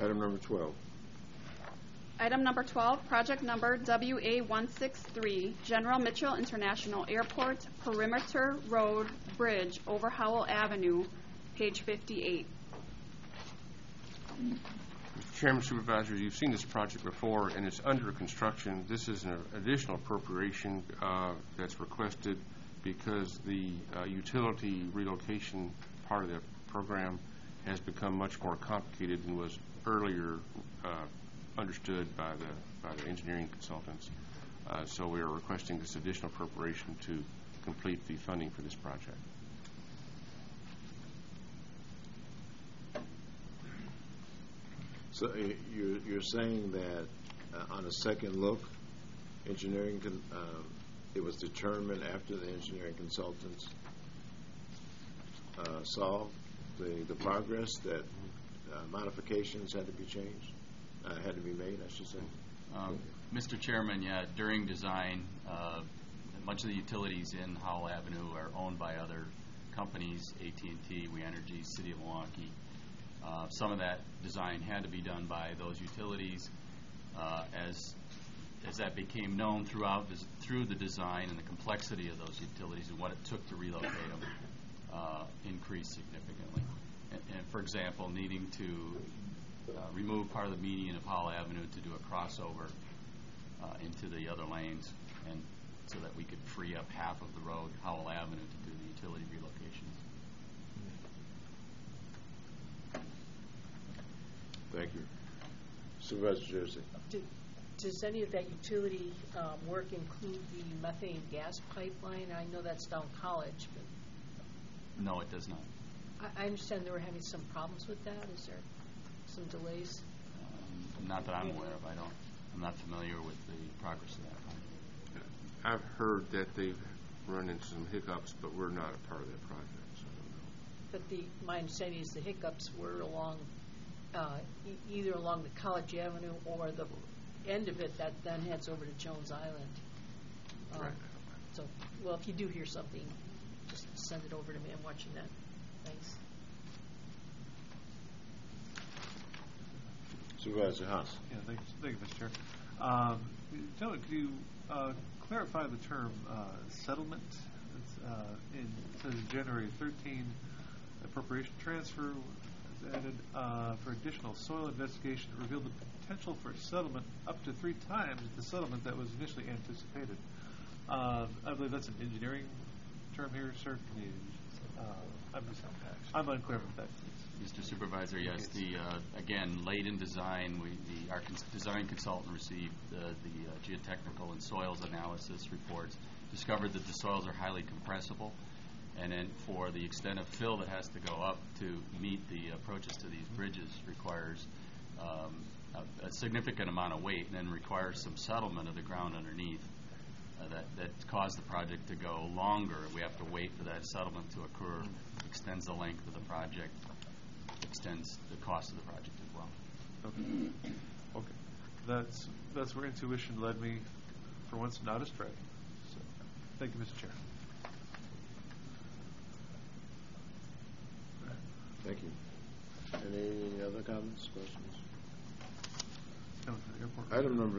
Item number 12. Item number 12, project number WA163, General Mitchell International Airport, Perimeter Road Bridge over Howell Avenue, page 58. Mr. Chairman, Supervisors, you've seen this project before, and it's under construction. This is an additional appropriation that's requested because the utility relocation part of the program has become much more complicated than was earlier understood by the engineering consultants. So we are requesting this additional appropriation to complete the funding for this project. So you're saying that on a second look, engineering it was determined after the engineering consultants saw the progress that modifications had to be changed, had to be made, I should say. Mr. Chairman, yeah, during design, much of the utilities in Howell Avenue are owned by other companies, AT&T, We Energy, City of Milwaukee. Some of that design had to be done by those utilities. As that became known through the design and the complexity of those utilities and what it took to relocate them increased significantly. And for example, needing to remove part of the median of Howell Avenue to do a crossover into the other lanes, and so that we could free up half of the road, Howell Avenue, to do the utility relocations. Thank you. Supervisor Jersey. Does any of that utility work include the methane gas pipeline? I know that's down College, but No, it does not. I understand they were having some problems with that. Is there some delays? Not that I'm aware of. I'm not familiar with the progress of that project. I've heard that they've run into some hiccups, but we're not a part of that project, so I don't know. But my understanding is the hiccups were along either along the College Avenue or the end of it that then heads over to Jones Island. Right. So, well, if you do hear something, just send it over to me. I'm watching that. Thanks. Supervisor Haas. Yeah, thank you, Mr. Chair. Gentlemen, could you clarify the term settlement? It says January 13 appropriation transfer was added for additional soil investigation that revealed the potential for settlement up to 3 times the settlement that was initially anticipated. I believe that's an engineering term here, sir. Can you, I'm unclear with that. Mr. Supervisor, yes. Again, late in design, our design consultant received the geotechnical and soils analysis reports, discovered that the soils are highly compressible, and then for the extent of fill that has to go up to meet the approaches to these bridges requires a significant amount of weight, and then requires some settlement of the ground underneath. That caused the project to go longer. We have to wait for that settlement to occur. Extends the length of the project, extends the cost of the project as well. Okay. That's where intuition led me, for once, not astray. So, thank you, Mr. Chair. Thank you. Any other comments, questions? No, for the airport. Item number